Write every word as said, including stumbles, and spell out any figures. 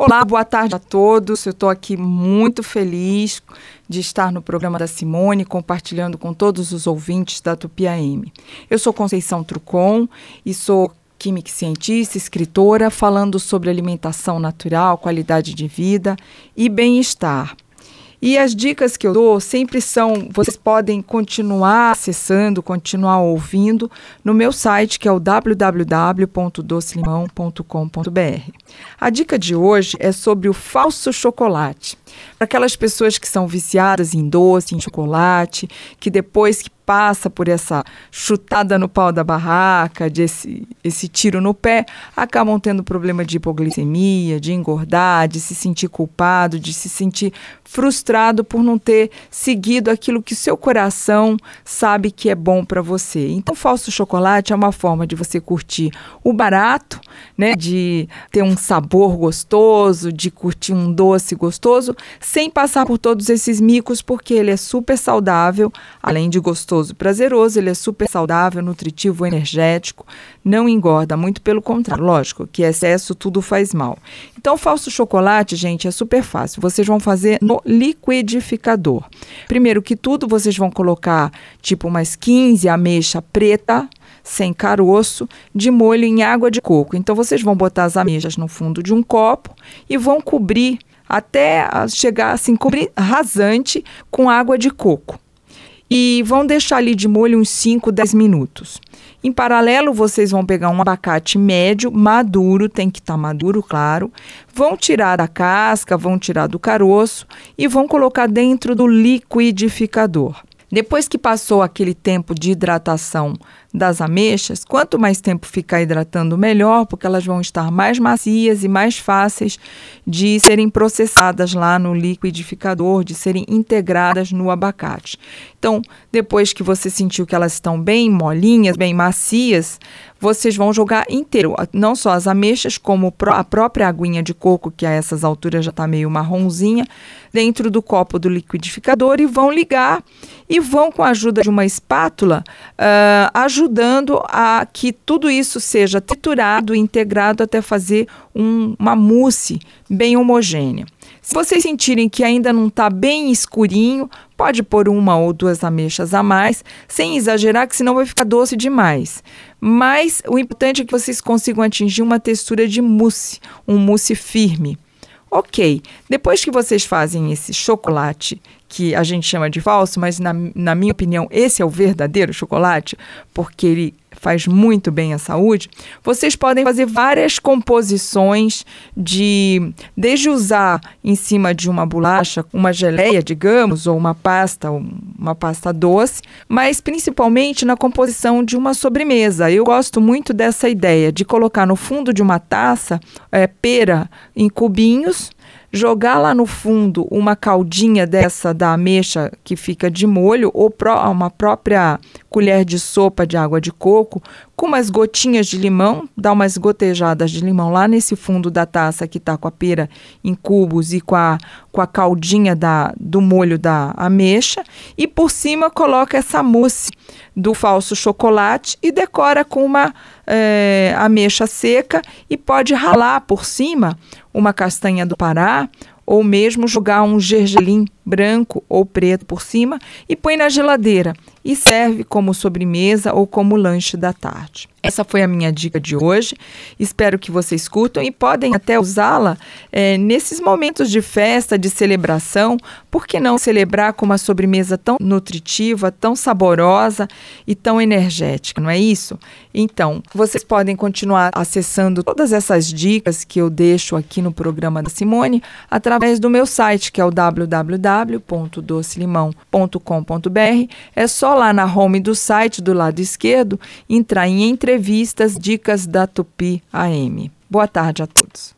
Olá, boa tarde a todos. Eu estou aqui muito feliz de estar no programa da Simone, compartilhando com todos os ouvintes da Tupi A M. Eu sou Conceição Trucon e sou química cientista, escritora, falando sobre alimentação natural, qualidade de vida e bem-estar. E as dicas que eu dou sempre são, vocês podem continuar acessando, continuar ouvindo no meu site, que é o w w w ponto doce limão ponto com ponto b r. A dica de hoje é sobre o falso chocolate. Para aquelas pessoas que são viciadas em doce, em chocolate, que depois que passa por essa chutada no pau da barraca, desse, esse tiro no pé, acabam tendo problema de hipoglicemia, de engordar, de se sentir culpado, de se sentir frustrado por não ter seguido aquilo que seu coração sabe que é bom para você. Então, falso chocolate é uma forma de você curtir o barato, né, de ter um sabor gostoso, de curtir um doce gostoso, sem passar por todos esses micos, porque ele é super saudável, além de gostoso, prazeroso, ele é super saudável, nutritivo, energético, não engorda, muito pelo contrário, lógico, que excesso tudo faz mal. Então, o falso chocolate, gente, é super fácil, vocês vão fazer no liquidificador. Primeiro que tudo, vocês vão colocar tipo umas quinze ameixa preta, sem caroço, de molho em água de coco. Então, vocês vão botar as ameixas no fundo de um copo e vão cobrir até chegar assim, cobrir rasante com água de coco. E vão deixar ali de molho uns cinco, dez minutos. Em paralelo, vocês vão pegar um abacate médio, maduro, tem que estar maduro, claro. Vão tirar da casca, vão tirar do caroço e vão colocar dentro do liquidificador. Depois que passou aquele tempo de hidratação das ameixas, quanto mais tempo ficar hidratando, melhor, porque elas vão estar mais macias e mais fáceis de serem processadas lá no liquidificador, de serem integradas no abacate. Então, depois que você sentiu que elas estão bem molinhas, bem macias, vocês vão jogar inteiro, não só as ameixas, como a própria aguinha de coco, que a essas alturas já está meio marronzinha, dentro do copo do liquidificador e vão ligar e vão, com a ajuda de uma espátula, uh, ajudando a que tudo isso seja triturado, integrado até fazer um, uma mousse bem homogênea. Se vocês sentirem que ainda não está bem escurinho, pode pôr uma ou duas ameixas a mais, sem exagerar, que senão vai ficar doce demais. Mas o importante é que vocês consigam atingir uma textura de mousse, um mousse firme. Ok, depois que vocês fazem esse chocolate, que a gente chama de falso, mas na, na minha opinião esse é o verdadeiro chocolate, porque ele faz muito bem à saúde, vocês podem fazer várias composições de, desde usar em cima de uma bolacha, uma geleia, digamos, ou uma pasta, uma pasta doce, mas principalmente na composição de uma sobremesa. Eu gosto muito dessa ideia de colocar no fundo de uma taça é, pera em cubinhos, jogar lá no fundo uma caldinha dessa da ameixa que fica de molho ou pró- uma própria colher de sopa de água de coco com umas gotinhas de limão, dar umas gotejadas de limão lá nesse fundo da taça que está com a pera em cubos e com a, com a caldinha da, do molho da ameixa e por cima coloca essa mousse do falso chocolate e decora com uma é, ameixa seca e pode ralar por cima uma castanha do Pará ou mesmo jogar um gergelim branco ou preto por cima e põe na geladeira e serve como sobremesa ou como lanche da tarde. Essa foi a minha dica de hoje, espero que vocês curtam e podem até usá-la é, nesses momentos de festa, de celebração, por que não celebrar com uma sobremesa tão nutritiva, tão saborosa e tão energética, não é isso? Então, vocês podem continuar acessando todas essas dicas que eu deixo aqui no programa da Simone através do meu site, que é o w w w ponto doce limão ponto com ponto b r. É só lá na home do site, do lado esquerdo, entrar em entrevistas, dicas da Tupi A M. Boa tarde a todos.